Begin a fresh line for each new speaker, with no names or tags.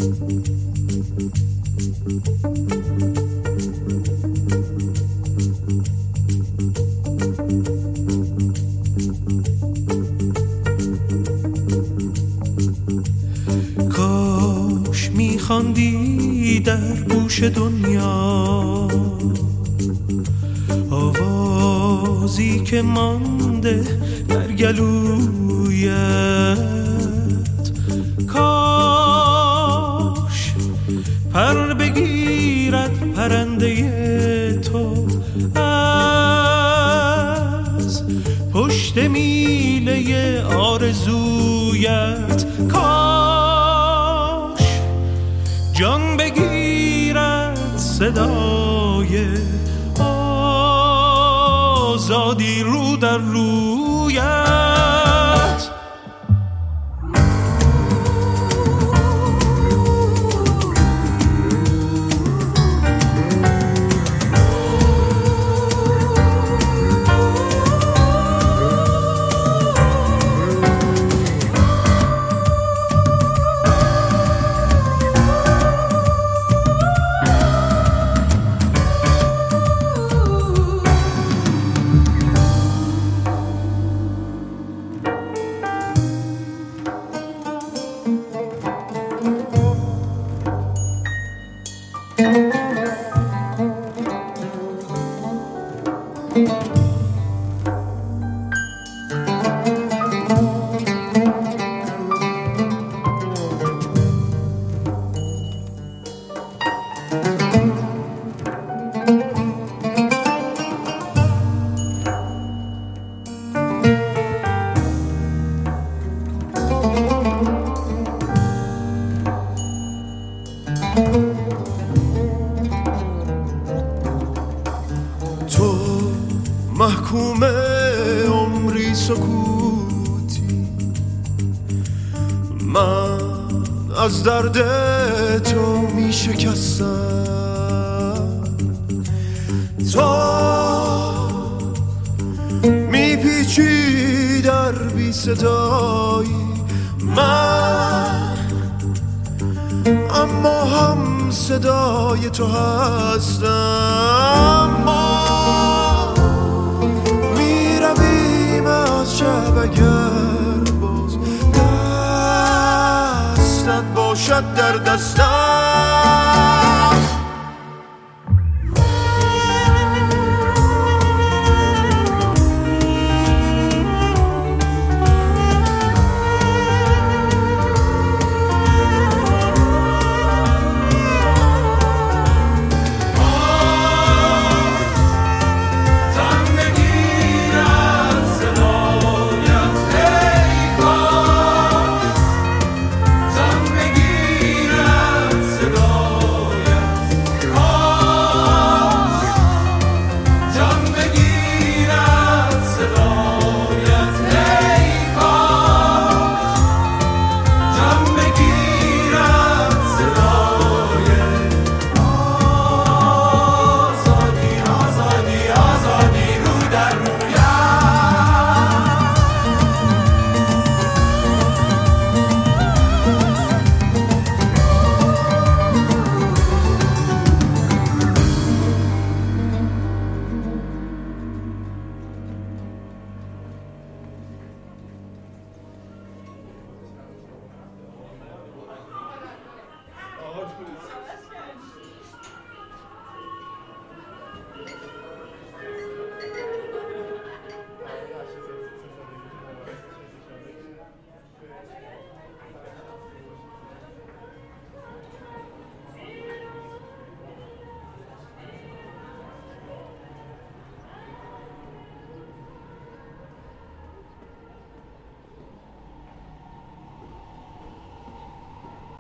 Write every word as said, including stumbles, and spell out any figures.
کاش میخواندی در گوش دنیا آوازی که مانده در گلویت، کاش پر بگیرد پرنده تو از پشت میله آرزویت، کاش جان بگیرد صدای آزادی رو در رویت.
تو محکوم عمری سکوتی، من از درد تو می شکستم، تو می پیچی در بی صدایی، من اما هم صدای تو هستم. ما می رویم از شب اگر باز دستت باشد در دستم.